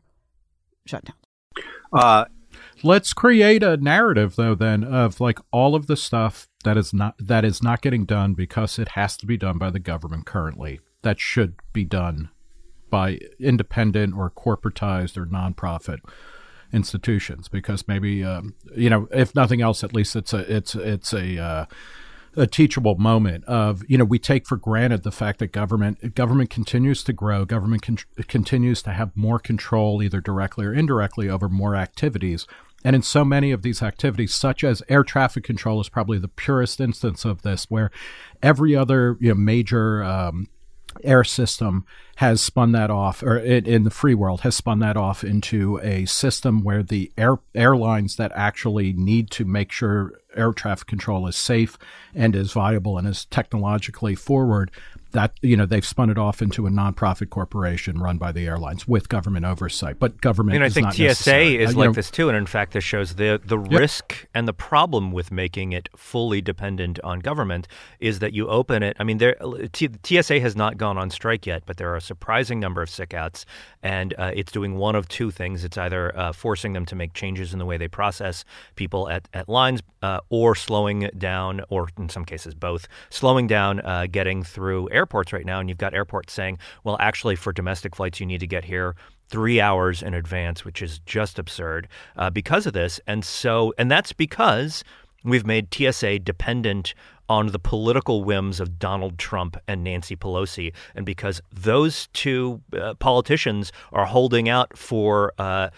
shutdowns. Let's create a narrative, though, then, of like all of the stuff that is not getting done because it has to be done by the government currently, that should be done by independent or corporatized or nonprofit institutions, because maybe if nothing else, at least it's a teachable moment of, we take for granted the fact that government continues to grow, government continues to have more control, either directly or indirectly, over more activities. And in so many of these activities, such as air traffic control is probably the purest instance of this, where every other major air system has spun that off, or in the free world has spun that off into a system where the airlines that actually need to make sure air traffic control is safe and is viable and is technologically forward, that they've spun it off into a nonprofit corporation run by the airlines with government oversight. But government, I think not TSA necessary. is like this too, and in fact, this shows the risk and the problem with making it fully dependent on government is that you open it. TSA has not gone on strike yet, but there are a surprising number of sick-outs, and it's doing one of two things. It's either forcing them to make changes in the way they process people at lines, or slowing down, or in some cases both, slowing down getting through airports right now. And you've got airports saying, well, actually, for domestic flights, you need to get here 3 hours in advance, which is just absurd because of this. And that's because we've made TSA dependent on the political whims of Donald Trump and Nancy Pelosi, and because those two politicians are holding out for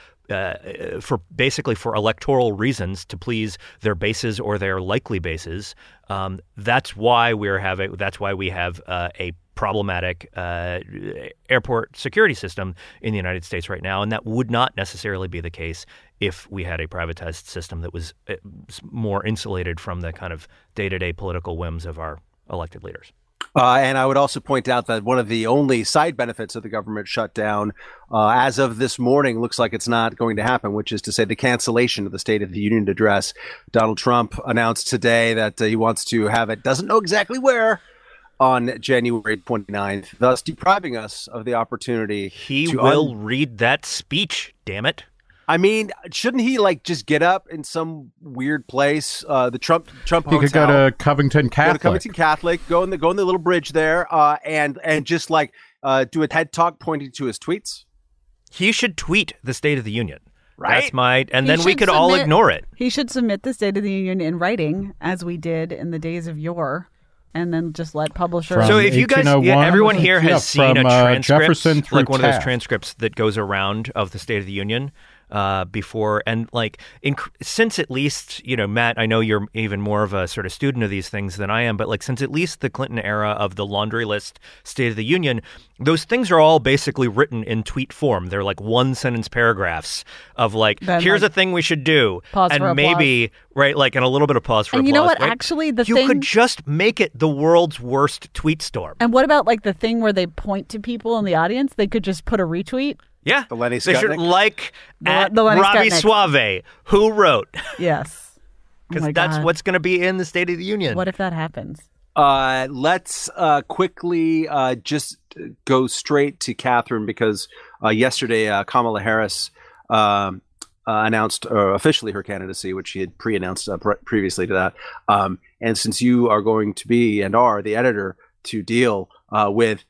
electoral reasons to please their bases or their likely bases. That's why we have a problematic airport security system in the United States right now, and that would not necessarily be the case if we had a privatized system that was more insulated from the kind of day-to-day political whims of our elected leaders. And I would also point out that one of the only side benefits of the government shutdown, as of this morning, looks like it's not going to happen, which is to say the cancellation of the State of the Union address. Donald Trump announced today that he wants to have it, doesn't know exactly where, on January 29th, thus depriving us of the opportunity He will read that speech, damn it. I mean, shouldn't he like just get up in some weird place? The Trump He hotel. could go to Covington Catholic. Go to Covington Catholic. Go in the little bridge there. And just like do a TED talk pointing to his tweets. He should tweet the State of the Union. Right. And then we could all ignore it. He should submit the State of the Union in writing, as we did in the days of yore, and then just let publishers. So if you guys, everyone here has seen a transcript, Jefferson through like one of those Taft. transcripts that goes around of the State of the Union before, and like since at least, Matt, I know you're even more of a sort of student of these things than I am, but like since at least the Clinton era of the laundry list State of the Union, those things are all basically written in tweet form. They're like one sentence paragraphs of like, then, here's like, a thing we should do, pause and for maybe right, like, and a little bit of pause for and applause. you know what? Right? Actually, you could just make it the world's worst tweet storm. And what about like the thing where they point to people in the audience? They could just put a retweet. Yeah, The Lenny they should Skutnik? like at the Lenny Robbie Skutnik. Suave, who wrote, Yes, because that's what's going to be in the State of the Union. What if that happens? Let's quickly just go straight to Catherine, because yesterday Kamala Harris announced officially her candidacy, which she had pre-announced previously to that. And since you are going to be and are the editor to deal with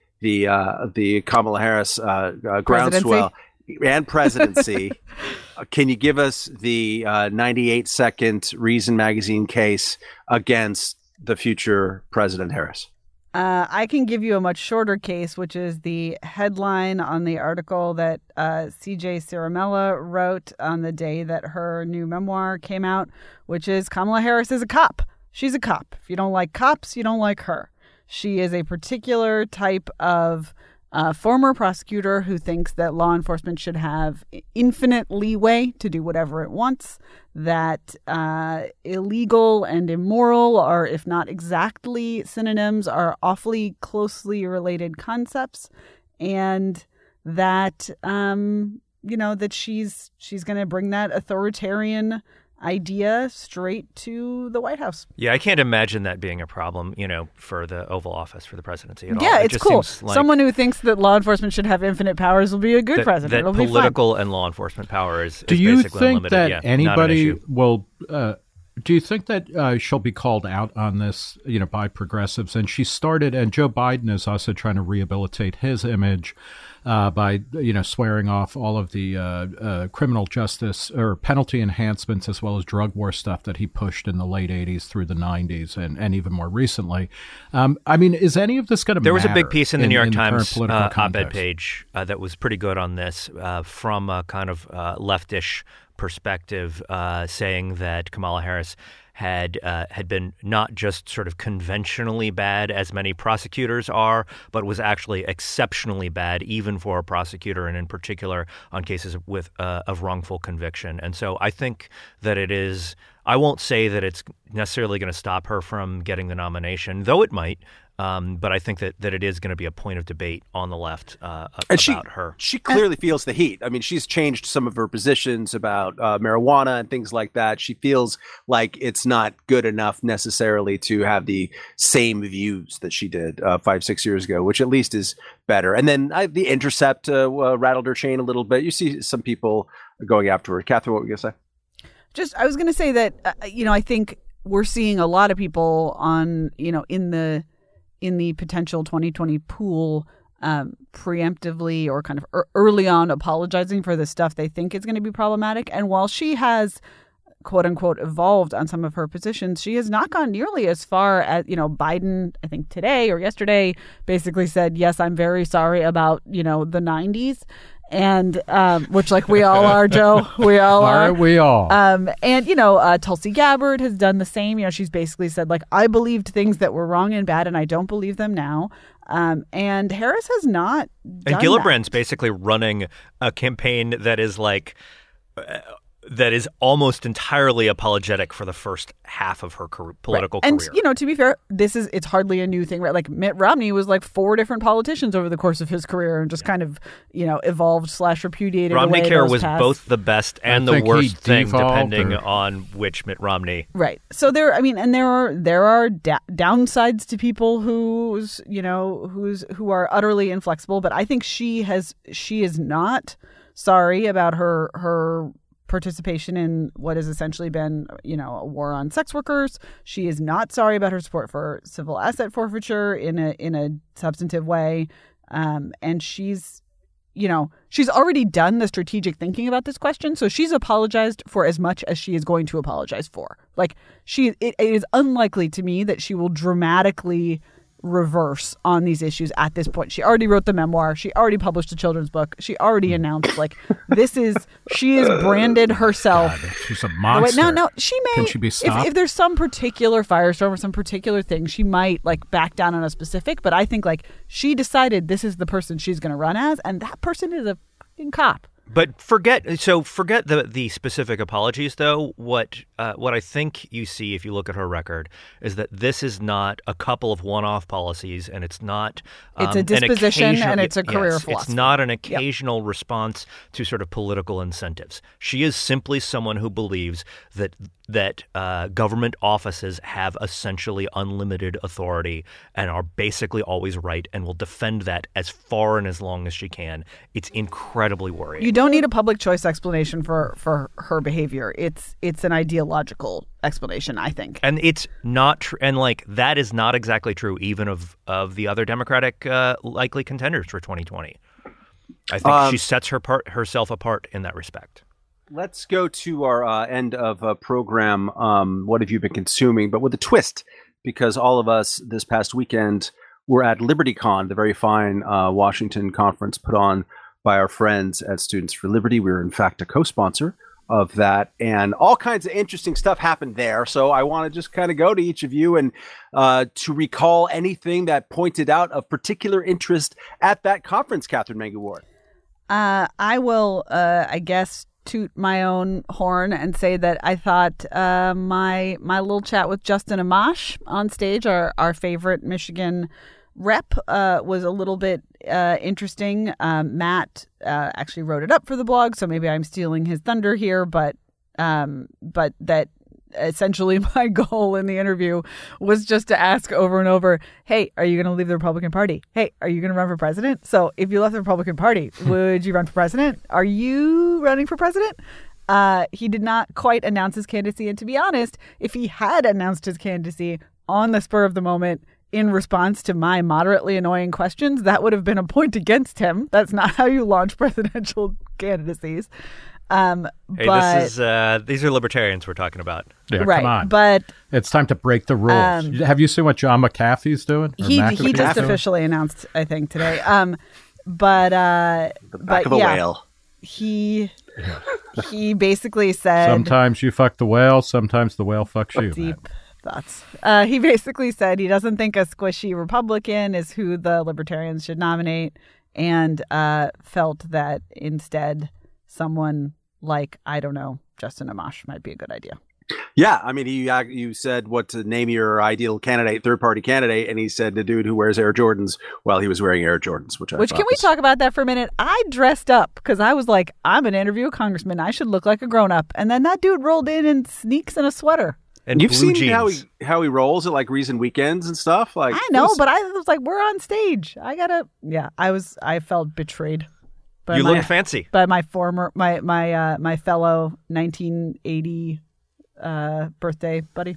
the Kamala Harris groundswell and presidency, can you give us the 98-second Reason Magazine case against the future President Harris? I can give you a much shorter case, which is the headline on the article that C.J. Ciaramella wrote on the day that her new memoir came out, which is Kamala Harris is a cop. She's a cop. If you don't like cops, you don't like her. She is a particular type of former prosecutor who thinks that law enforcement should have infinite leeway to do whatever it wants, that illegal and immoral are, if not exactly synonyms, are awfully closely related concepts, and that, that she's going to bring that authoritarian idea straight to the White House. Yeah, I can't imagine that being a problem, for the Oval Office, for the presidency at all. Yeah, It it's just cool. seems like Someone who thinks that law enforcement should have infinite powers will be a good president. that It'll be fun. political and law enforcement power is Do you basically think unlimited. that Yeah, not an anybody issue. will? Do you think that she'll be called out on this, by progressives? And she started, and Joe Biden is also trying to rehabilitate his image by, swearing off all of the criminal justice or penalty enhancements as well as drug war stuff that he pushed in the late 80s through the 90s and even more recently. Is any of this going to matter? There was a big piece in the New York the current Times political op-ed context? page that was pretty good on this from a kind of leftish perspective, saying that Kamala Harris had been not just sort of conventionally bad, as many prosecutors are, but was actually exceptionally bad, even for a prosecutor, and in particular on cases of wrongful conviction. And so I think that it is. I won't say that it's necessarily going to stop her from getting the nomination, though it might. But I think that it is going to be a point of debate on the left about her. She clearly feels the heat. I mean, she's changed some of her positions about marijuana and things like that. She feels like it's not good enough necessarily to have the same views that she did 5-6 years ago, which at least is better. And then The Intercept rattled her chain a little bit. You see some people going after her. Catherine, what were you going to say? I was going to say that, I think we're seeing a lot of people on, in the potential 2020 pool preemptively or kind of early on apologizing for the stuff they think is going to be problematic. And while she has, quote unquote, evolved on some of her positions, she has not gone nearly as far as, Biden, I think today or yesterday, basically said, yes, I'm very sorry about, the 90s. And which, like, we all are, Joe. We all are. Aren't we all? And Tulsi Gabbard has done the same. She's basically said, like, I believed things that were wrong and bad, and I don't believe them now. And Harris has not done And Gillibrand's that. basically running a campaign that is like that is almost entirely apologetic for the first half of her political And, career. to be fair, it's hardly a new thing, right? Like Mitt Romney was like 4 different politicians over the course of his career and just kind of, evolved / repudiated Romney away Care those was paths. both the best and the think he worst thing, devolved, depending or- on which Mitt Romney. Right. So there are downsides to people who are utterly inflexible, but I think she is not sorry about her participation in what has essentially been, a war on sex workers. She is not sorry about her support for civil asset forfeiture in a substantive way. And she's already done the strategic thinking about this question. So she's apologized for as much as she is going to apologize for. Like it is unlikely to me that she will dramatically reverse on these issues at this point. She already wrote the memoir. She already published a children's book. She already announced she is branded herself. God, she's a monster. No, she may. Can she be stopped? If there's some particular firestorm or some particular thing, she might back down on a specific. But I think she decided this is the person she's going to run as, and that person is a fucking cop. But forget the specific apologies, though. What I think you see if you look at her record is that this is not a couple of one-off policies, and it's not it's a disposition and it's a career philosophy. It's not an occasional response to sort of political incentives. She is simply someone who believes that government offices have essentially unlimited authority and are basically always right, and will defend that as far and as long as she can. It's incredibly worrying. You don't need a public choice explanation for her behavior. It's an ideological explanation, I think. And it's not true. And that is not exactly true even of the other Democratic likely contenders for 2020. I think she sets herself apart in that respect. Let's go to our end of program. What have you been consuming? But with a twist, because all of us this past weekend were at LibertyCon, the very fine Washington conference put on by our friends at Students for Liberty. We were, in fact, a co-sponsor of that, and all kinds of interesting stuff happened there. So I want to just kind of go to each of you and to recall anything that pointed out of particular interest at that conference, Catherine Mangu-Ward. I will, I guess, toot my own horn and say that I thought my little chat with Justin Amash on stage, our favorite Michigan rep, was a little bit interesting. Matt actually wrote it up for the blog, so maybe I'm stealing his thunder here, but that essentially my goal in the interview was just to ask over and over, hey, are you going to leave the Republican Party? Hey, are you going to run for president? So if you left the Republican Party, would you run for president? Are you running for president? He did not quite announce his candidacy. And to be honest, if he had announced his candidacy on the spur of the moment in response to my moderately annoying questions, that would have been a point against him. That's not how you launch presidential candidacies. These are libertarians we're talking about. Yeah, right, come on. But it's time to break the rules. Have you seen what John McAfee's doing? He just officially announced, I think, today. But the back of a whale. He basically said, sometimes you fuck the whale, sometimes the whale fucks you. Deep thoughts. He basically said he doesn't think a squishy Republican is who the libertarians should nominate, and felt that instead someone like, I don't know, Justin Amash might be a good idea. Yeah, I mean, you said what to name your ideal candidate, third-party candidate, and he said the dude who wears Air Jordans while he was wearing Air Jordans, which can we talk about that for a minute? I dressed up because I was like, I'm an interview a congressman. I should look like a grown-up. And then that dude rolled in sneaks in a sweater. And you've blue seen jeans. how he rolls at Reason weekends and stuff. I know, but I was like, we're on stage. I felt betrayed. You look fancy. By my former, my fellow 1980 birthday buddy.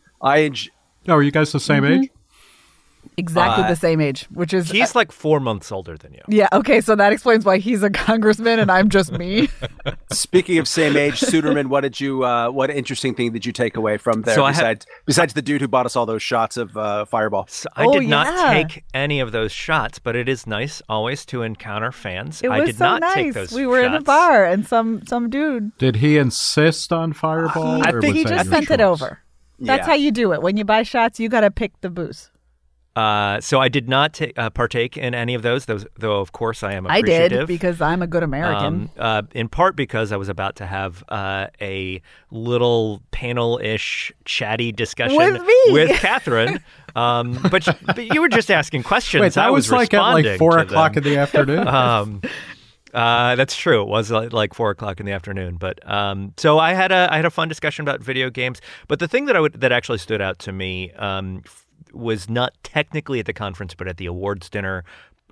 Are you guys the same age? Exactly the same age, which is... He's 4 months older than you. Yeah, okay, so that explains why he's a congressman and I'm just me. Speaking of same age, Suderman, what interesting thing did you take away from there besides the dude who bought us all those shots of Fireball? So I did not take any of those shots, but it is nice always to encounter fans. It was I did so not nice. take those We were shots. in a bar and some dude... Did he insist on Fireball? I think he just sent it over. That's Yeah. how you do it. When you buy shots, you got to pick the booze. So I did not partake in any of those, though of course I am I appreciative. did because I'm a good American. In part because I was about to have a little panel-ish chatty discussion With me. with Catherine. But you were just asking questions. Wait, that I was at responding 4 to o'clock them. in the afternoon? That's true. It was 4 o'clock in the afternoon. But so I had a fun discussion about video games. But the thing that actually stood out to me was not technically at the conference, but at the awards dinner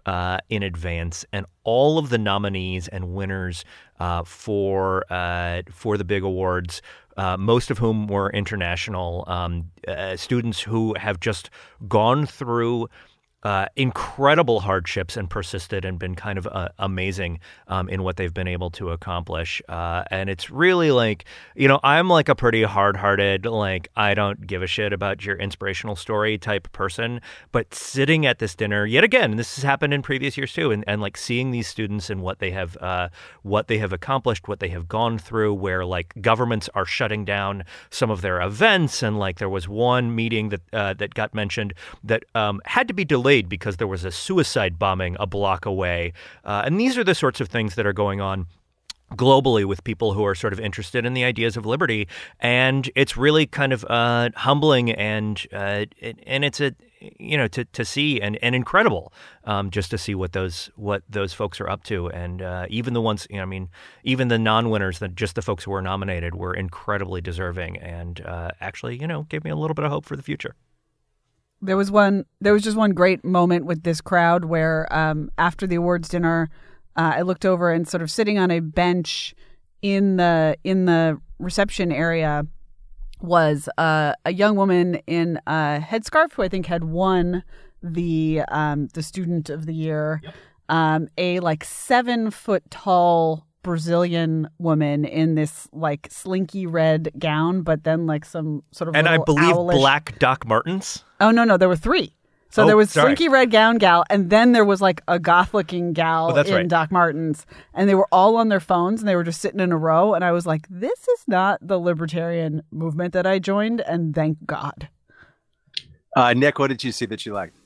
in advance, and all of the nominees and winners for the big awards, most of whom were international students who have just gone through incredible hardships and persisted and been kind of amazing in what they've been able to accomplish. And it's really like, I'm like a pretty hard-hearted, like, I don't give a shit about your inspirational story type person. But sitting at this dinner, yet again, and this has happened in previous years too, and like seeing these students and what they have accomplished, what they have gone through, where like governments are shutting down some of their events. And like there was one meeting that got mentioned that had to be delayed because there was a suicide bombing a block away. And these are the sorts of things that are going on globally with people who are sort of interested in the ideas of liberty. And it's really kind of humbling and it's to see and incredible just to see what those folks are up to. And even the ones, even the non-winners, just the folks who were nominated were incredibly deserving and actually, gave me a little bit of hope for the future. There was just one great moment with this crowd where after the awards dinner, I looked over and sort of sitting on a bench in the reception area was a young woman in a headscarf who I think had won the student of the year. Yep. A like 7 foot tall Brazilian woman in this like slinky red gown, but then like some sort of, and I believe owlish... black Doc Martens. Oh no, there were 3. So there was slinky red gown gal, and then there was like a goth-looking gal in right. Doc Martens, and they were all on their phones, and they were just sitting in a row, and I was like, this is not the libertarian movement that I joined, and thank God. Nick, what did you see that you liked?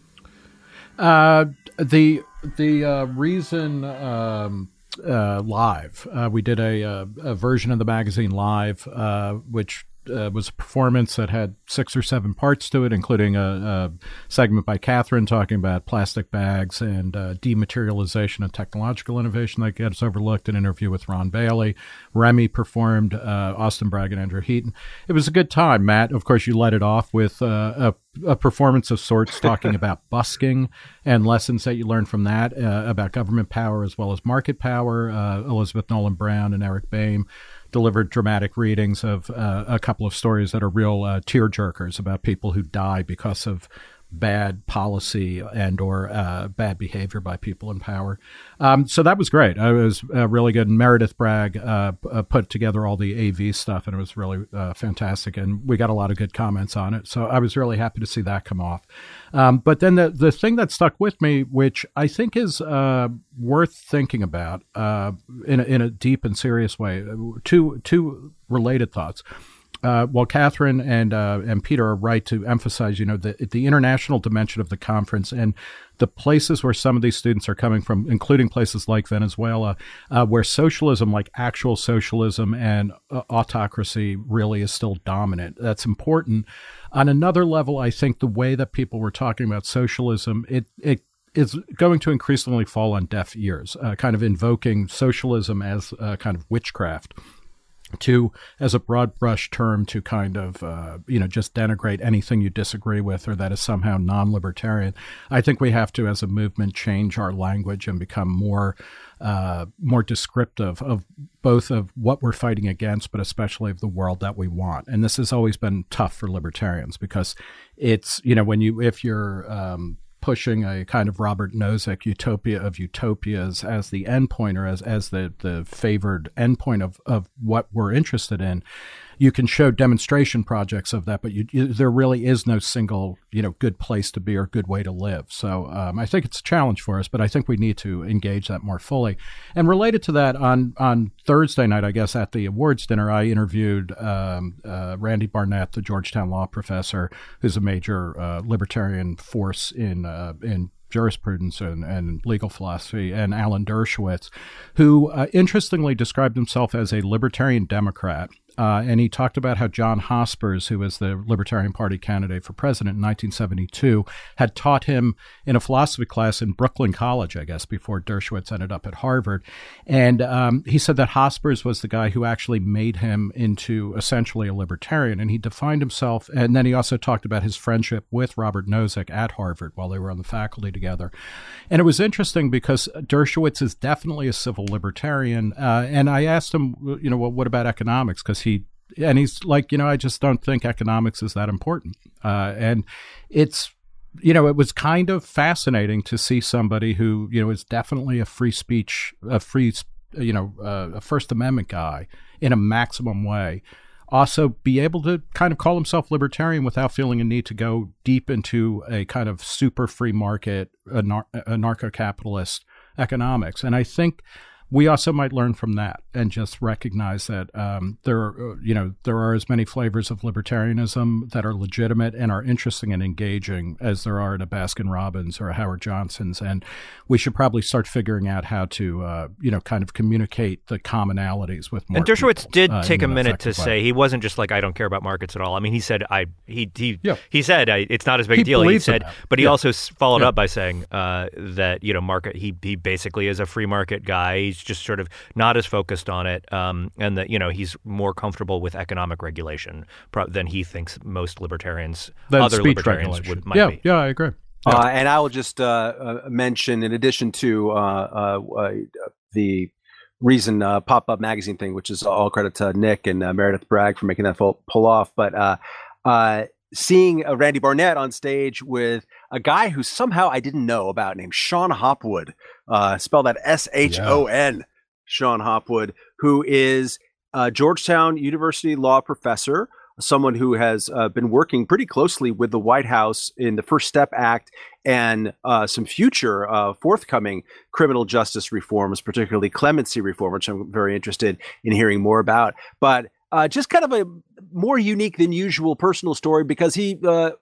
The Reason Live. We did a version of the magazine live, which was a performance that had 6 or 7 parts to it, including a segment by Catherine talking about plastic bags and dematerialization of technological innovation that gets overlooked, an interview with Ron Bailey. Remy performed, Austin Bragg and Andrew Heaton. It was a good time, Matt. Of course, you let it off with a performance of sorts talking about busking and lessons that you learned from that, about government power as well as market power. Elizabeth Nolan Brown and Eric Boehm delivered dramatic readings of a couple of stories that are real tearjerkers about people who die because of bad policy and or bad behavior by people in power. So that was great. It was really good. And Meredith Bragg put together all the AV stuff, and it was really fantastic. And we got a lot of good comments on it. So I was really happy to see that come off. But then the thing that stuck with me, which I think is worth thinking about in a deep and serious way, two related thoughts. Well, Catherine and Peter are right to emphasize, the international dimension of the conference and the places where some of these students are coming from, including places like Venezuela, where socialism, like actual socialism and autocracy, really is still dominant. That's important. On another level, I think the way that people were talking about socialism, it is going to increasingly fall on deaf ears, kind of invoking socialism as kind of witchcraft, as a broad brush term to kind of, just denigrate anything you disagree with or that is somehow non-libertarian. I think we have to, as a movement, change our language and become more descriptive of both of what we're fighting against, but especially of the world that we want. And this has always been tough for libertarians because it's, if you're pushing a kind of Robert Nozick utopia of utopias as the endpoint or as the favored endpoint of what we're interested in, you can show demonstration projects of that, but there really is no single, good place to be or good way to live. So I think it's a challenge for us, but I think we need to engage that more fully. And related to that, on Thursday night, I guess, at the awards dinner, I interviewed Randy Barnett, the Georgetown law professor, who's a major libertarian force in jurisprudence and legal philosophy, and Alan Dershowitz, who interestingly described himself as a libertarian Democrat, and he talked about how John Hospers, who was the Libertarian Party candidate for president in 1972, had taught him in a philosophy class in Brooklyn College, I guess, before Dershowitz ended up at Harvard. And he said that Hospers was the guy who actually made him into essentially a libertarian, and he defined himself. And then he also talked about his friendship with Robert Nozick at Harvard while they were on the faculty together. And it was interesting because Dershowitz is definitely a civil libertarian. And I asked him, well, what about economics? Because he's like, I just don't think economics is that important. And it's, it was kind of fascinating to see somebody who, is definitely a free speech, a First Amendment guy in a maximum way, also be able to kind of call himself libertarian without feeling a need to go deep into a kind of super free market, anarcho-capitalist economics. And I think we also might learn from that and just recognize that there are as many flavors of libertarianism that are legitimate and are interesting and engaging as there are at a Baskin-Robbins or a Howard Johnson's. And we should probably start figuring out how to, kind of communicate the commonalities with more And Dershowitz people, did take a minute to say he wasn't just like, I don't care about markets at all. I mean, he said, he said it's not as big a deal. He said, but he also followed up by saying that, market, he basically is a free market guy. He's just sort of not as focused on it, and that he's more comfortable with economic regulation than he thinks most libertarians, other libertarians, might be. Yeah, I agree. And I will just mention, in addition to the Reason pop-up magazine thing, which is all credit to Nick and Meredith Bragg for making that pull off, but seeing Randy Barnett on stage with a guy who somehow I didn't know about named Sean Hopwood, spell that S-H-O-N, Sean Hopwood, who is a Georgetown University law professor, someone who has been working pretty closely with the White House in the First Step Act and some future forthcoming criminal justice reforms, particularly clemency reform, which I'm very interested in hearing more about. But just kind of a more unique than usual personal story because he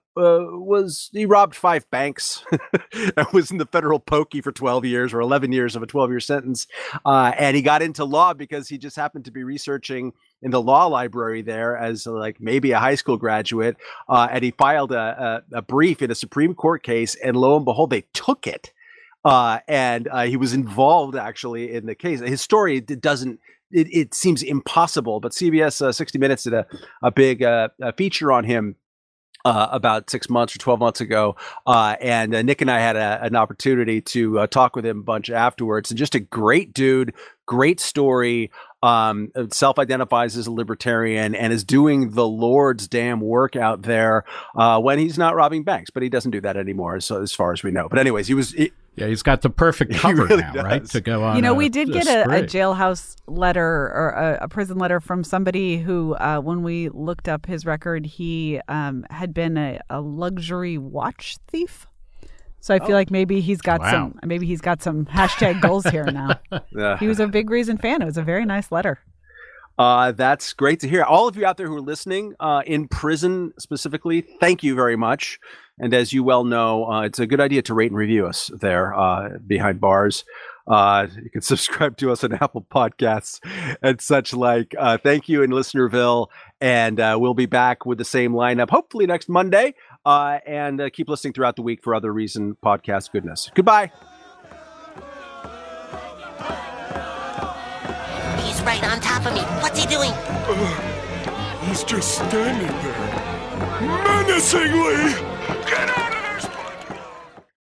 robbed 5 banks and was in the federal pokey for 12 years or 11 years of a 12-year sentence. And he got into law because he just happened to be researching in the law library there as like maybe a high school graduate. And he filed a brief in a Supreme Court case, and lo and behold, they took it. And he was involved actually in the case. His story it seems impossible, but CBS 60 Minutes did a big feature on him about 6 months or 12 months ago. And Nick and I had an opportunity to talk with him a bunch afterwards. And just a great dude, great story, self-identifies as a libertarian and is doing the Lord's damn work out there when he's not robbing banks. But he doesn't do that anymore, so as far as we know. But anyways, he's got the perfect cover really now, does. right? To go on. We did get a jailhouse letter or a prison letter from somebody who, when we looked up his record, he had been a luxury watch thief. So I feel like maybe he's got some hashtag goals here now. He was a Big Reason fan. It was a very nice letter. That's great to hear. All of you out there who are listening, in prison specifically, thank you very much. And as you well know, it's a good idea to rate and review us there behind bars. You can subscribe to us on Apple Podcasts and such like. Thank you in Listenerville. And we'll be back with the same lineup, hopefully next Monday. And keep listening throughout the week for Other Reason podcast goodness. Goodbye. He's right on top of me. What's he doing? He's just standing there, menacingly. Get out!